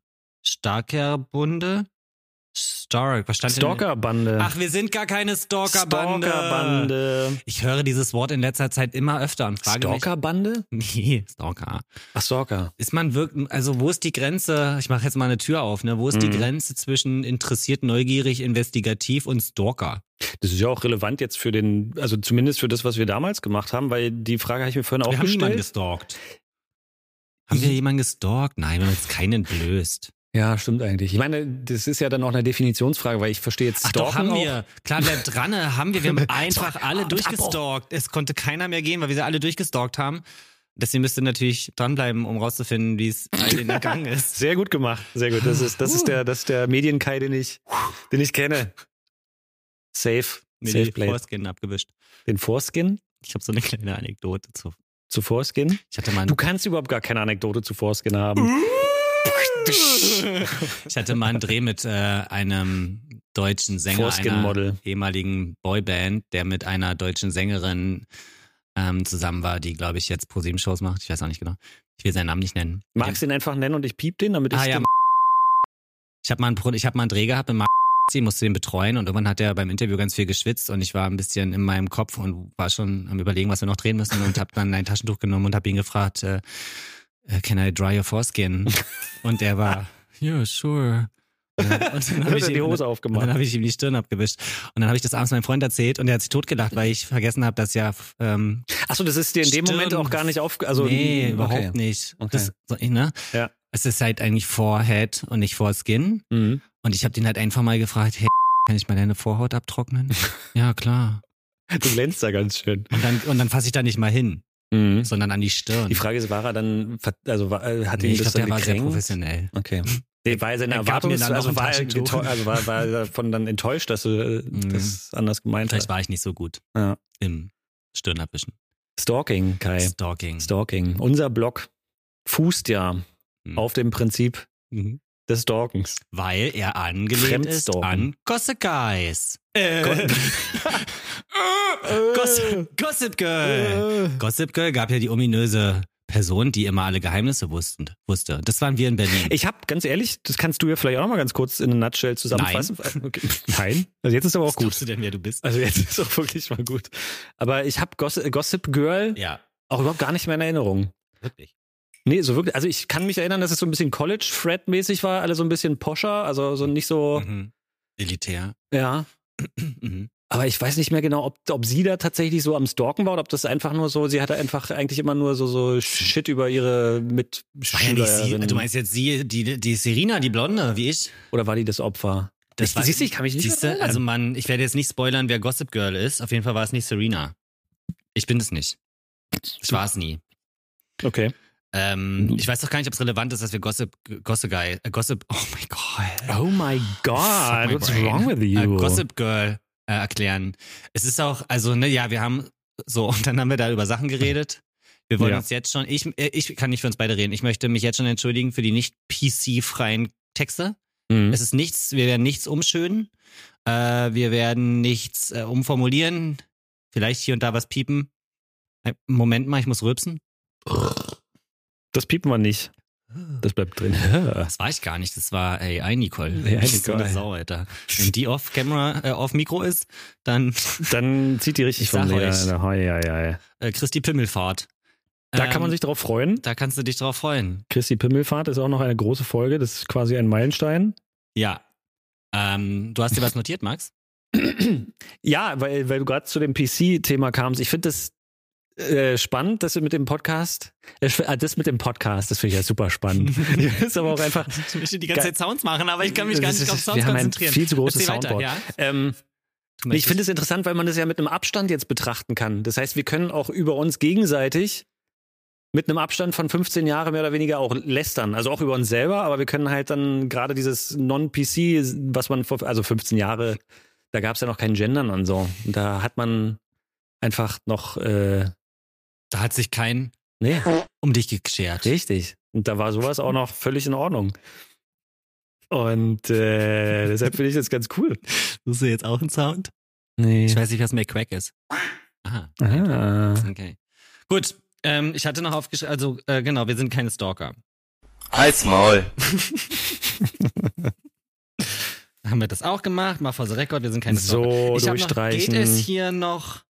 S1: Was stand
S2: Stalkerbande.
S1: Ach, wir sind gar keine Stalkerbande. Ich höre dieses Wort in letzter Zeit immer öfter und frage
S2: Stalkerbande?
S1: mich. Nee, Stalker.
S2: Ach, Stalker.
S1: Ist man wirklich, also wo ist die Grenze, ich mache jetzt mal eine Tür auf, ne? Wo ist die Grenze zwischen interessiert, neugierig, investigativ und Stalker?
S2: Das ist ja auch relevant jetzt für also zumindest für das, was wir damals gemacht haben, weil die Frage habe ich mir vorhin auch gestellt.
S1: Wir haben jemanden gestalkt. Haben wir jemanden gestalkt? Nein, wir haben jetzt keinen entblößt.
S2: Ja, stimmt eigentlich. Ich meine, das ist ja dann auch eine Definitionsfrage, weil ich verstehe jetzt Stalken.
S1: Ach doch, haben
S2: auch.
S1: wir. Klar, bleib dran, haben wir. Wir haben einfach alle durchgestalkt. Es konnte keiner mehr gehen, weil wir sie alle durchgestalkt haben. Deswegen müsst ihr natürlich dranbleiben, um rauszufinden, wie es allen ergangen ist.
S2: Sehr gut gemacht, sehr gut. Das ist der Medienkai, den ich kenne. Safe
S1: Den
S2: Play.
S1: Foreskin abgewischt.
S2: Den Foreskin?
S1: Ich habe so eine kleine Anekdote zu
S2: Foreskin? Du kannst überhaupt gar keine Anekdote zu Foreskin haben.
S1: Ich hatte mal einen Dreh mit einem deutschen Sänger einer ehemaligen Boyband, der mit einer deutschen Sängerin zusammen war, die, glaube ich, jetzt ProSieben-Shows macht. Ich weiß auch nicht genau. Ich will seinen Namen nicht nennen.
S2: Magst du ihn einfach nennen und ich piep den, damit ich
S1: ja. Ich habe mal einen Dreh gehabt mit musste den betreuen und irgendwann hat er beim Interview ganz viel geschwitzt und ich war ein bisschen in meinem Kopf und war schon am Überlegen, was wir noch drehen müssen und habe dann ein Taschentuch genommen und habe ihn gefragt, can I dry your foreskin? Und er war, yeah, sure. Und dann
S2: Hat er die Hose
S1: Und
S2: aufgemacht.
S1: dann habe ich ihm die Stirn abgewischt. Und dann habe ich das abends meinem Freund erzählt und der hat sich totgelacht, weil ich vergessen habe, dass ja
S2: Achso, das ist dir in dem
S1: Stirn-
S2: Moment auch gar nicht also
S1: nee, überhaupt
S2: okay.
S1: nicht.
S2: Okay.
S1: Das, ne?
S2: Ja.
S1: Es ist halt eigentlich Forehead und nicht Foreskin.
S2: Mhm.
S1: Und ich habe den halt einfach mal gefragt, hey, kann ich mal deine Vorhaut abtrocknen? Ja, klar.
S2: Du glänzt da ganz schön.
S1: Und dann fasse ich da nicht mal hin,
S2: Mhm.
S1: sondern an die Stirn.
S2: Die Frage ist, war er dann, hat
S1: nee,
S2: ihn
S1: ich
S2: das
S1: glaube,
S2: dann
S1: der war sehr
S2: gekränkt?
S1: professionell.
S2: Okay. Nee, war seine
S1: Er gab mir
S2: Erwartung,
S1: dann noch
S2: also
S1: ein Taschentuch.
S2: war er davon dann enttäuscht, dass du das anders gemeint
S1: Vielleicht
S2: hast?
S1: war ich nicht so gut
S2: Ja.
S1: im Stirnabwischen.
S2: Stalking, Kai.
S1: Stalking.
S2: Unser Blog fußt ja auf dem Prinzip des Stalkens.
S1: Weil er angelehnt ist
S2: Fremdstalken.
S1: an Gossip Guys. Gossip Girl. Gossip Girl gab ja die ominöse Person, die immer alle Geheimnisse wusste. Das waren wir in Berlin.
S2: Ich habe, ganz ehrlich, das kannst du ja vielleicht auch noch mal ganz kurz in a nutshell zusammenfassen. Nein. Okay. Nein? Also jetzt ist aber auch
S1: Was
S2: gut.
S1: glaubst du denn, wer du bist?
S2: Also jetzt ist auch wirklich mal gut. Aber ich habe Gossip Girl
S1: Ja,
S2: auch überhaupt gar nicht mehr in Erinnerung.
S1: wirklich.
S2: Nee, so wirklich. Also ich kann mich erinnern, dass es so ein bisschen College-Fred-mäßig war, alle so ein bisschen poscher, also so nicht so,
S1: Elitär.
S2: ja.
S1: Mhm.
S2: Aber ich weiß nicht mehr genau, ob sie da tatsächlich so am Stalken war oder ob das einfach nur so, sie hatte einfach eigentlich immer nur so Shit über ihre
S1: War ja nicht sie.
S2: Mitschülerinnen.
S1: Du meinst jetzt sie, die Serena, die Blonde, wie ich?
S2: Oder war die das Opfer? Siehst du, ich kann mich nicht
S1: Siehste,
S2: erinnern.
S1: also ich werde jetzt nicht spoilern, wer Gossip Girl ist. Auf jeden Fall war es nicht Serena. Ich bin es nicht. Ich war es nie.
S2: Okay.
S1: Ich weiß doch gar nicht, ob es relevant ist, dass wir Gossip, oh mein Gott.
S2: Oh my God,
S1: Fuck my
S2: what's
S1: brain.
S2: wrong with you?
S1: Gossip Girl erklären. Es ist auch, also, ne, ja, wir haben so, und dann haben wir da über Sachen geredet. Wir wollen
S2: Ja.
S1: uns jetzt schon, ich kann nicht für uns beide reden, ich möchte mich jetzt schon entschuldigen für die nicht PC-freien Texte.
S2: Mhm.
S1: Es ist nichts, wir werden nichts umschönen, wir werden nichts umformulieren, vielleicht hier und da was piepen. Moment mal, ich muss rülpsen.
S2: Das piepen wir nicht. Das bleibt drin.
S1: Das war ich gar nicht, das war AI Nicole.
S2: AI
S1: Das ist so
S2: Nicole.
S1: eine Sau, Alter. Wenn die auf Mikro ist, dann
S2: Dann zieht die richtig
S1: Ich
S2: vom
S1: sag
S2: Leder.
S1: euch.
S2: Hei.
S1: Christi Pimmelfahrt.
S2: Da kann man sich drauf freuen.
S1: Da kannst du dich drauf freuen.
S2: Christi Pimmelfahrt ist auch noch eine große Folge. Das ist quasi ein Meilenstein.
S1: Ja. Du hast dir was notiert, Max?
S2: Ja, weil du gerade zu dem PC-Thema kamst. Ich finde das spannend, dass du mit dem Podcast, das mit dem Podcast, das finde ich ja super spannend. Ist aber auch einfach.
S1: Ich möchte die ganze Zeit Sounds machen, aber ich kann mich gar nicht auf Sounds
S2: wir haben
S1: konzentrieren.
S2: ein viel zu großes
S1: Erzähl weiter,
S2: Soundboard.
S1: ja?
S2: Ich finde es interessant, weil man das ja mit einem Abstand jetzt betrachten kann. Das heißt, wir können auch über uns gegenseitig mit einem Abstand von 15 Jahren mehr oder weniger auch lästern. Also auch über uns selber, aber wir können halt dann gerade dieses Non-PC, was man also 15 Jahre, da gab es ja noch kein Gendern und so. Und da hat man einfach noch,
S1: Da hat sich kein
S2: nee,
S1: um dich geschert.
S2: richtig. Und da war sowas auch noch völlig in Ordnung. Und deshalb finde ich das ganz cool.
S1: Suchst du jetzt auch einen Sound?
S2: Nee.
S1: Ich weiß nicht, was McQuack ist. Aha.
S2: Ah.
S1: Okay. Gut. Ich hatte noch aufgeschrieben, also genau, wir sind keine Stalker.
S7: Halt's Maul.
S1: Haben wir das auch gemacht? Mal for the record, wir sind keine
S2: So,
S1: Stalker. Ich hab
S2: durchstreichen.
S1: Noch, geht es hier noch...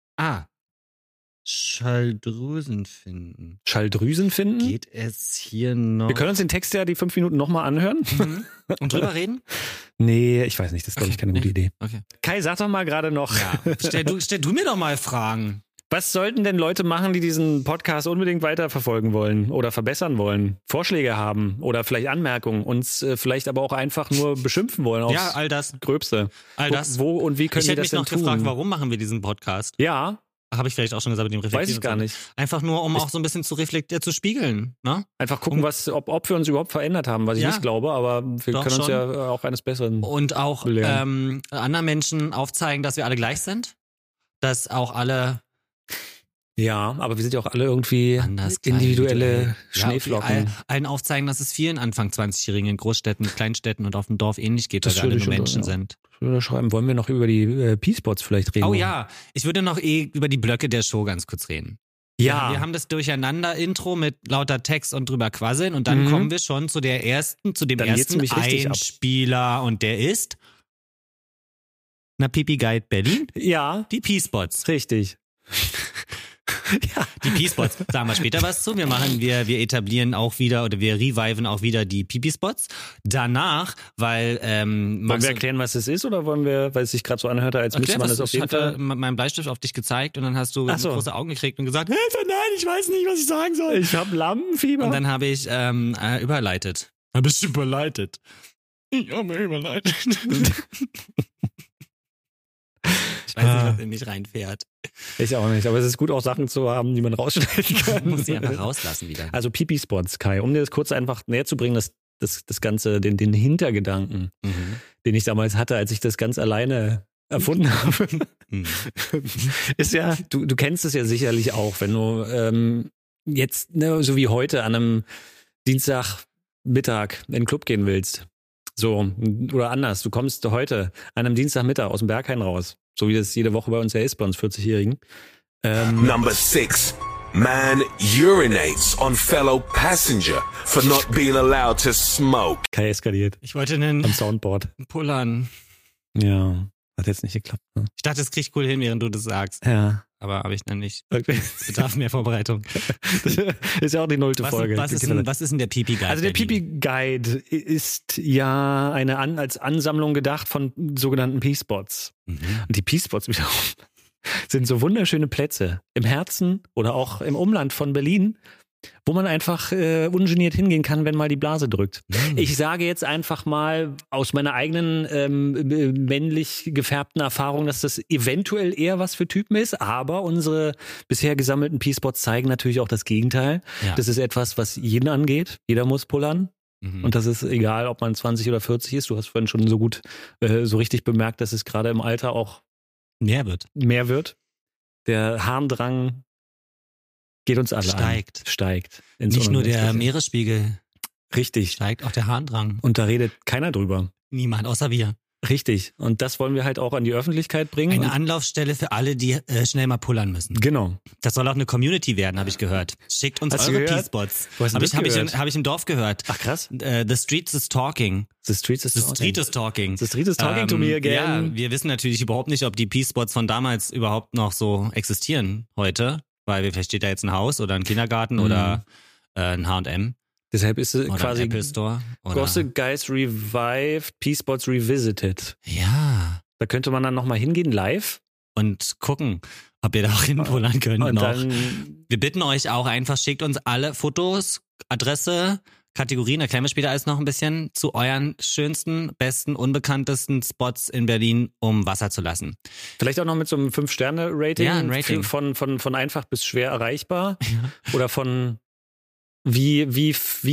S1: Schalldrüsen finden.
S2: Schalldrüsen finden?
S1: Geht es hier noch...
S2: Wir können uns den Text ja die 5 Minuten nochmal anhören.
S1: Und drüber reden?
S2: Nee, ich weiß nicht, das ist, glaube ich, keine gute Idee.
S1: Okay.
S2: Kai, sag doch mal gerade noch,
S1: Ja. Stell du mir doch mal Fragen.
S2: was sollten denn Leute machen, die diesen Podcast unbedingt weiterverfolgen wollen oder verbessern wollen? Vorschläge haben oder vielleicht Anmerkungen, uns vielleicht aber auch einfach nur beschimpfen wollen aufs
S1: Ja, all das.
S2: Gröbste.
S1: All das.
S2: Wo und wie können
S1: Ich
S2: wir
S1: hätte
S2: das
S1: mich
S2: denn
S1: noch
S2: tun?
S1: gefragt, warum machen wir diesen Podcast?
S2: Ja,
S1: Habe ich vielleicht auch schon gesagt mit dem Reflektieren.
S2: weiß ich gar
S1: und so.
S2: nicht.
S1: Einfach nur, um auch so ein bisschen zu reflektieren, zu spiegeln. Ne?
S2: Einfach gucken, ob wir uns überhaupt verändert haben, was ich
S1: Ja.
S2: nicht glaube, aber wir
S1: Doch,
S2: können uns
S1: schon.
S2: ja auch eines Besseren.
S1: Und auch
S2: Belehren.
S1: anderen Menschen aufzeigen, dass wir alle gleich sind. Dass auch alle
S2: Ja, aber wir sind ja auch alle irgendwie
S1: anders
S2: individuelle
S1: Ja,
S2: Schneeflocken.
S1: okay. Allen aufzeigen, dass es vielen Anfang 20-Jährigen in Großstädten, Kleinstädten und auf dem Dorf ähnlich geht,
S2: Das
S1: weil wir alle
S2: würde
S1: nur
S2: ich
S1: Menschen
S2: schon, ja.
S1: sind.
S2: Oder schreiben, wollen wir noch über die P-Spots vielleicht reden?
S1: Oh ja, ich würde noch über die Blöcke der Show ganz kurz reden.
S2: Ja.
S1: Wir haben das Durcheinander-Intro mit lauter Text und drüber quasseln und dann kommen wir schon zu dem
S2: Dann geht's
S1: ersten
S2: nämlich richtig ab.
S1: Einspieler und der ist Pipi Guide Berlin,
S2: Ja,
S1: die P-Spots.
S2: richtig.
S1: Die Pee-Spots. Sagen wir später was zu. Wir etablieren auch wieder oder wir reviven auch wieder die Pipi-Spots. Danach, weil
S2: wollen wir erklären, was es ist, oder wollen wir, weil es sich gerade so anhörte, als müsste man das auf jeden Fall...
S1: Ich hatte meinen Bleistift auf dich gezeigt und dann hast du große Augen gekriegt und gesagt, Hilfe, nein, ich weiß nicht, was ich sagen soll.
S2: Ich habe Lampenfieber.
S1: Und dann habe ich überleitet. Habe ich überleitet? Ich habe überleitet. Ich weiß nicht, was in mich reinfährt.
S2: Ich auch nicht, aber es ist gut, auch Sachen zu haben, die man rausschneiden kann.
S1: Muss sie einfach rauslassen wieder.
S2: Also Pipi-Spots, Kai, um dir das kurz einfach näher zu bringen, das Ganze, den Hintergedanken, den ich damals hatte, als ich das ganz alleine erfunden habe, ist ja, du kennst es ja sicherlich auch, wenn du jetzt, so wie heute, an einem Dienstagmittag in den Club gehen willst. So, oder anders, du kommst heute an einem Dienstagmittag aus dem Berghain raus, so wie das jede Woche bei uns ja ist, bei uns 40-Jährigen.
S8: Number 6. Man urinates on fellow passenger for not being allowed to smoke.
S2: Kai eskaliert
S1: Ich wollte einen
S2: am Soundboard.
S1: Pullern.
S2: Ja, hat jetzt nicht geklappt. Ne?
S1: Ich dachte, es kriegt cool hin, während du das sagst.
S2: Ja.
S1: Aber habe ich dann nicht.
S2: Okay.
S1: Es bedarf mehr Vorbereitung.
S2: Das ist ja auch die 0. Folge.
S1: Was ist denn der Pipi-Guide?
S2: Also der Pipi-Guide ist ja als Ansammlung gedacht von sogenannten Pee-Spots. Und die Pee-Spots wiederum sind so wunderschöne Plätze im Herzen oder auch im Umland von Berlin, wo man einfach ungeniert hingehen kann, wenn mal die Blase drückt. Ich sage jetzt einfach mal aus meiner eigenen männlich gefärbten Erfahrung, dass das eventuell eher was für Typen ist, aber unsere bisher gesammelten Pee-Spots zeigen natürlich auch das Gegenteil. Ja. Das ist etwas, was jeden angeht. Jeder muss pullern. Und das ist egal, ob man 20 oder 40 ist. Du hast vorhin schon so richtig bemerkt, dass es gerade im Alter auch mehr wird. Der Harndrang geht uns alle steigt.
S1: Nicht nur der Meeresspiegel.
S2: Richtig.
S1: Steigt auch der Harndrang.
S2: Und da redet keiner drüber.
S1: Niemand, außer wir.
S2: Richtig. Und das wollen wir halt auch an die Öffentlichkeit bringen.
S1: Eine Anlaufstelle für alle, die schnell mal pullern müssen.
S2: Genau.
S1: Das soll auch eine Community werden, habe ich gehört. Schickt uns eure Pee-Spots. Hab ich im Dorf gehört.
S2: Ach krass.
S1: The Street is Talking.
S2: The Street is Talking to me again.
S1: Ja, wir wissen natürlich überhaupt nicht, ob die Pee-Spots von damals überhaupt noch so existieren heute. Weil vielleicht steht da jetzt ein Haus oder ein Kindergarten oder ein H&M.
S2: Deshalb ist es quasi
S1: Apple Store.
S2: Gossip Guys Revived, Pee-Spots Revisited.
S1: Ja.
S2: Da könnte man dann nochmal hingehen, live.
S1: Und gucken, ob ihr da auch hinpullern könnt
S2: und
S1: noch.
S2: Dann
S1: wir bitten euch auch einfach, schickt uns alle Fotos, Adresse, Kategorien, erklären wir später alles noch ein bisschen, zu euren schönsten, besten, unbekanntesten Spots in Berlin, um Wasser zu lassen.
S2: Vielleicht auch noch mit so einem 5-Sterne-Rating.
S1: Ja, ein Rating.
S2: Von einfach bis schwer erreichbar. Ja. Oder von wie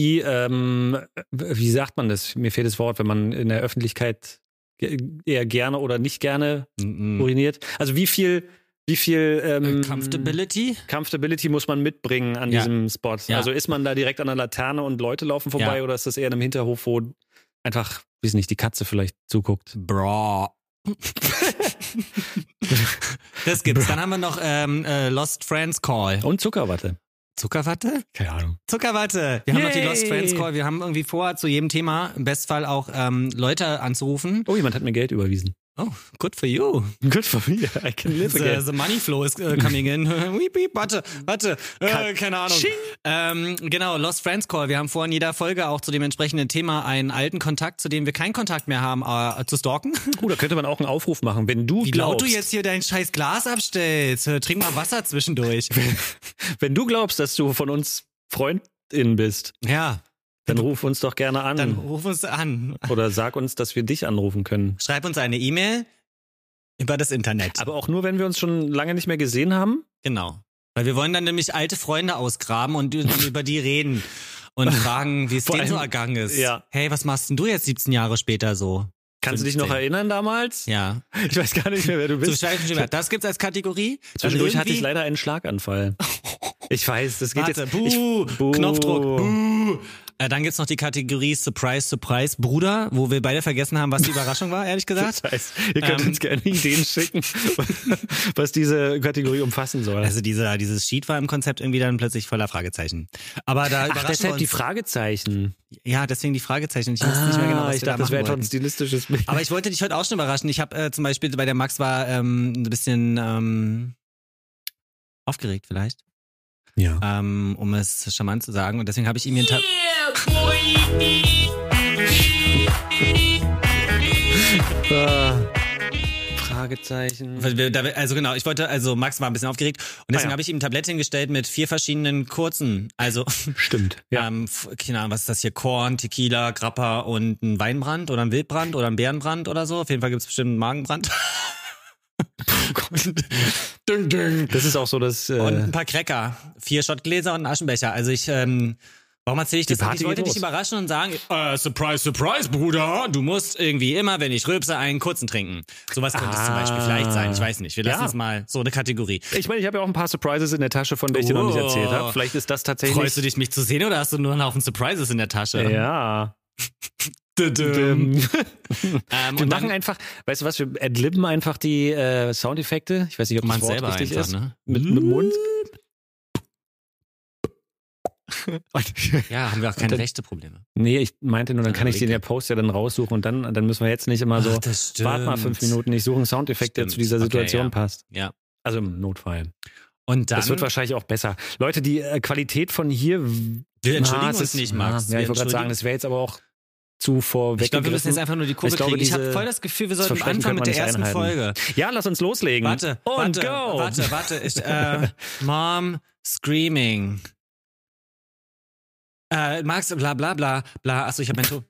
S2: sagt man das? Mir fehlt das Wort, wenn man in der Öffentlichkeit eher gerne oder nicht gerne uriniert. Also wie viel Comfortability muss man mitbringen an diesem Spot. Ja. Also ist man da direkt an der Laterne und Leute laufen vorbei oder ist das eher in einem Hinterhof, wo einfach, weiß nicht, die Katze vielleicht zuguckt?
S1: Bra. Das gibt's. Dann haben wir noch Lost Friends Call.
S2: Und Zuckerwatte.
S1: Zuckerwatte?
S2: Keine Ahnung.
S1: Zuckerwatte. Wir haben noch die Lost Friends Call. Wir haben irgendwie vor, zu jedem Thema im Bestfall auch Leute anzurufen.
S2: Oh, jemand hat mir Geld überwiesen.
S1: Oh, good for you.
S2: Good for me. I can live again.
S1: The money flow is coming in. Warte. Keine Ahnung. Genau, Lost Friends Call. Wir haben vor, in jeder Folge auch zu dem entsprechenden Thema einen alten Kontakt, zu dem wir keinen Kontakt mehr haben, zu stalken.
S2: Da könnte man auch einen Aufruf machen. Wenn du
S1: Wie laut du jetzt hier dein scheiß Glas abstellst. Trink mal Wasser zwischendurch.
S2: Wenn du glaubst, dass du von uns Freundin bist.
S1: Ja.
S2: Dann ruf uns doch gerne an.
S1: Dann ruf uns an.
S2: Oder sag uns, dass wir dich anrufen können.
S1: Schreib uns eine E-Mail über das Internet.
S2: Aber auch nur, wenn wir uns schon lange nicht mehr gesehen haben?
S1: Genau. Weil wir wollen dann nämlich alte Freunde ausgraben und über die reden und fragen, wie es denen so ergangen ist.
S2: Ja.
S1: Hey, was machst denn du jetzt 17 Jahre später so?
S2: Kannst du dich noch erinnern damals?
S1: Ja.
S2: Ich weiß gar nicht mehr, wer du bist.
S1: Das gibt's als Kategorie.
S2: Zwischendurch hatte ich leider einen Schlaganfall. Ich weiß, das geht jetzt.
S1: Buh, Knopfdruck. Buh. Dann gibt's noch die Kategorie Surprise, Surprise, Bruder, wo wir beide vergessen haben, was die Überraschung war, ehrlich gesagt.
S2: Das heißt, ihr könnt uns gerne Ideen schicken, was diese Kategorie umfassen soll.
S1: Also dieses Sheet war im Konzept irgendwie dann plötzlich voller Fragezeichen. Aber da überraschen
S2: deshalb
S1: wir uns.
S2: Die Fragezeichen.
S1: Ja, deswegen die Fragezeichen. Ich weiß nicht mehr genau, was
S2: ich dachte, das wäre einfach ein stilistisches Bild.
S1: Aber ich wollte dich heute auch schon überraschen. Ich habe zum Beispiel bei der Max war ein bisschen aufgeregt vielleicht.
S2: Ja.
S1: um es charmant zu sagen. Und deswegen habe ich ihm hier
S2: Fragezeichen.
S1: Also genau, Max war ein bisschen aufgeregt und deswegen habe ich ihm ein Tablett hingestellt mit 4 verschiedenen kurzen, also
S2: stimmt, ja.
S1: Keine Ahnung, was ist das hier, Korn, Tequila, Grappa und ein Weinbrand oder ein Wildbrand oder ein Bärenbrand oder so. Auf jeden Fall gibt es bestimmt einen Magenbrand.
S2: Ding, ding. Das ist auch so, dass...
S1: und ein paar Cracker, 4 Schottgläser und einen Aschenbecher. Also warum erzähle ich das? Ich wollte dich überraschen und sagen, surprise, surprise, Bruder. Du musst irgendwie immer, wenn ich rülpse, einen kurzen trinken. Sowas könnte es zum Beispiel vielleicht sein. Ich weiß nicht. Wir lassen es mal so eine Kategorie.
S2: Ich meine, ich habe ja auch ein paar Surprises in der Tasche, von denen ich dir noch nicht erzählt habe. Vielleicht ist das tatsächlich...
S1: Freust du dich, mich zu sehen, oder hast du nur einen Haufen Surprises in der Tasche?
S2: Ja. Wir machen einfach, weißt du was, wir adlibben einfach die Soundeffekte. Ich weiß nicht, ob das Wort richtig ist. Ne? Mit dem Mund.
S1: Ja, haben wir auch keine rechte Probleme.
S2: Nee, ich meinte nur, dann kann ich den in der Post ja dann raussuchen und dann müssen wir jetzt nicht immer so, warte mal 5 Minuten, ich suche einen Soundeffekt, der zu dieser Situation passt.
S1: Ja.
S2: Also im Notfall.
S1: Und dann,
S2: das wird wahrscheinlich auch besser. Leute, die Qualität von hier...
S1: Wir entschuldigen uns nicht, Max.
S2: Ja, ich wollte gerade sagen, das wäre jetzt aber auch zu vorweg.
S1: Ich glaube, wir müssen jetzt einfach nur die Kurve kriegen. Ich habe voll das Gefühl, wir sollten anfangen mit der ersten Folge.
S2: Ja, lass uns loslegen.
S1: Warte. Mom screaming. Max, bla bla bla bla. Achso, ich habe mein Ton.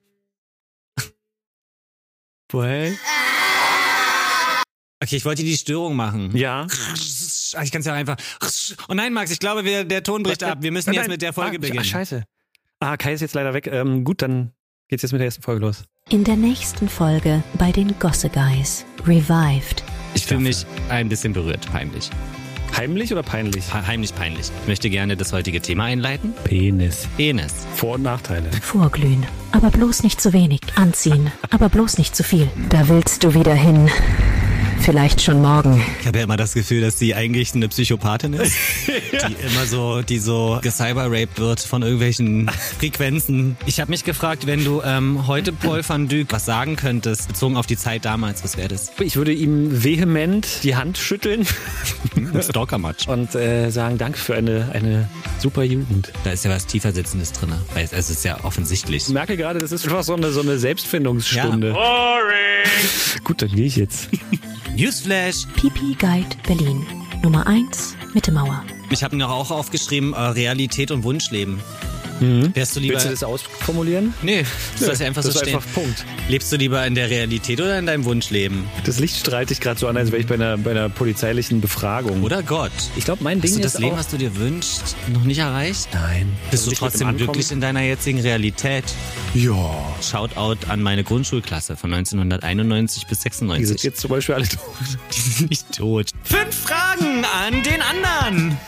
S1: Okay, ich wollte die Störung machen.
S2: Ja.
S1: Ich kann es ja einfach... Oh nein, Max, ich glaube, der Ton bricht ab. Wir müssen jetzt mit der Folge beginnen.
S2: Scheiße. Kai ist jetzt leider weg. Gut, dann geht's jetzt mit der ersten Folge los.
S3: In der nächsten Folge bei den Gosse Guys, Revived.
S1: Ich fühle mich ein bisschen berührt, peinlich.
S2: Heimlich oder peinlich?
S1: Heimlich peinlich. Ich möchte gerne das heutige Thema einleiten.
S2: Penis.
S1: Vor-
S2: und Nachteile.
S3: Vorglühen, aber bloß nicht zu wenig. Anziehen, aber bloß nicht zu viel. Da willst du wieder hin. Vielleicht schon morgen.
S1: Ich habe ja immer das Gefühl, dass sie eigentlich eine Psychopathin ist, die so gecyberraped wird von irgendwelchen Frequenzen. Ich habe mich gefragt, wenn du heute Paul van Dyk was sagen könntest, bezogen auf die Zeit damals, was wäre das?
S2: Ich würde ihm vehement die Hand schütteln.
S1: Stalker-Match.
S2: Und sagen, danke für eine super Jugend.
S1: Da ist ja was Tiefersitzendes drin. Weil es ist ja offensichtlich.
S2: Ich merke gerade, das ist einfach so eine Selbstfindungsstunde.
S1: Ja.
S2: Boring. Gut, dann gehe ich jetzt.
S1: Newsflash.
S3: Pipi Guide Berlin. Nummer 1, Mitte Mauer.
S1: Ich habe mir auch aufgeschrieben, Realität und Wunschleben. Wärst du lieber...
S2: Willst du das ausformulieren?
S1: Nee, das ist einfach so
S2: das ist
S1: stehen.
S2: Einfach Punkt.
S1: Lebst du lieber in der Realität oder in deinem Wunschleben?
S2: Das Licht strahlt dich gerade so an, als wäre ich bei einer polizeilichen Befragung.
S1: Oder Gott.
S2: Ich glaube, mein Ding
S1: ist
S2: das
S1: Leben,
S2: auch...
S1: was du dir wünschst, noch nicht erreicht?
S2: Nein.
S1: Bist du trotzdem glücklich in deiner jetzigen Realität?
S2: Ja.
S1: Shoutout an meine Grundschulklasse von 1991 bis 96.
S2: Die sind jetzt zum Beispiel alle tot.
S1: Die sind nicht tot. 5 Fragen an den anderen.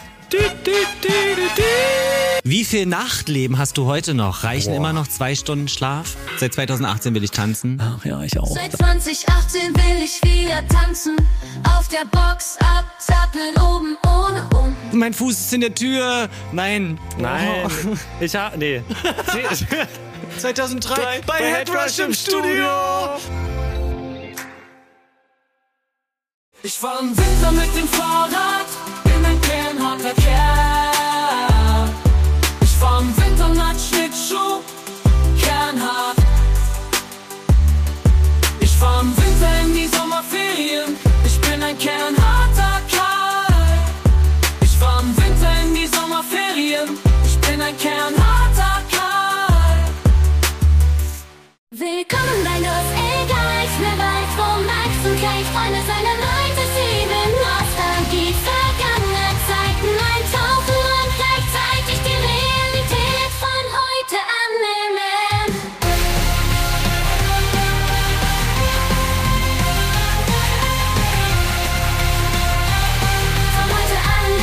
S1: Wie viel Nachtleben hast du heute noch? Reichen immer noch 2 Stunden Schlaf? Seit 2018 will ich tanzen.
S2: Ach ja, ich auch.
S4: Seit 2018 will ich wieder tanzen. Auf der Box abzappeln, oben ohne unten.
S1: Mein Fuß ist in der Tür. Nein.
S2: Oh. Nee.
S1: 2003 bei Headrush im Studio.
S6: Ich fahr im Winter mit dem Fahrrad, bin ein kernharter Kerl. Ich fahr im Winter Nachtschlittschuh, kernhart. Ich fahr im Winter in die Sommerferien, ich bin ein kernharter Kerl. Ich fahr im Winter in die Sommerferien, ich bin ein kernharter Kerl.
S4: Willkommen bei Guys, wer weiß, wo Max und Kai Freunde seine Leute sieben. Nostalgie, vergangene Zeiten eintauchen und gleichzeitig die Realität von heute annehmen. Von heute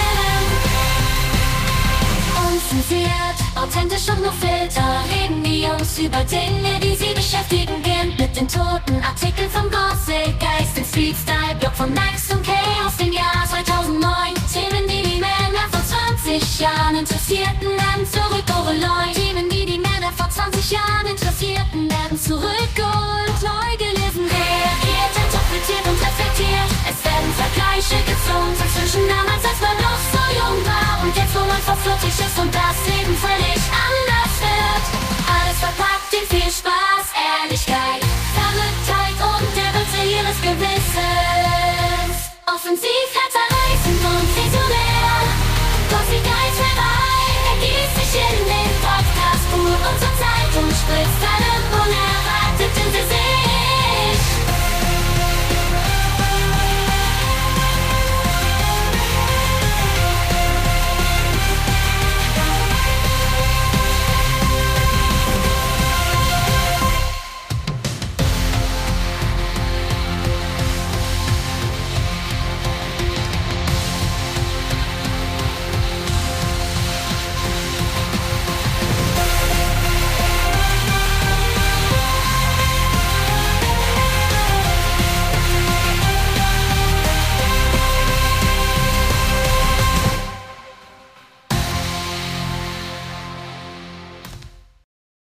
S4: annehmen. Unzensiert, authentisch und nur Filter, reden die Jungs über Dinge, die sie beschäftigen, gern mit den toten Artikeln vom Gossip Geist, den Street-Style-Blog von Max und Kay aus dem Jahr 2009. Themen, die die Männer vor 20 Jahren interessierten, werden zurückgeholt. Themen, die die Männer vor 20 Jahren interessierten, werden zurückgeholt. Neu gelesen, reagiert, interpretiert und reflektiert. Es werden Vergleiche gezogen zwischen damals, als man noch so jung war, und jetzt wo man verfluttigt ist und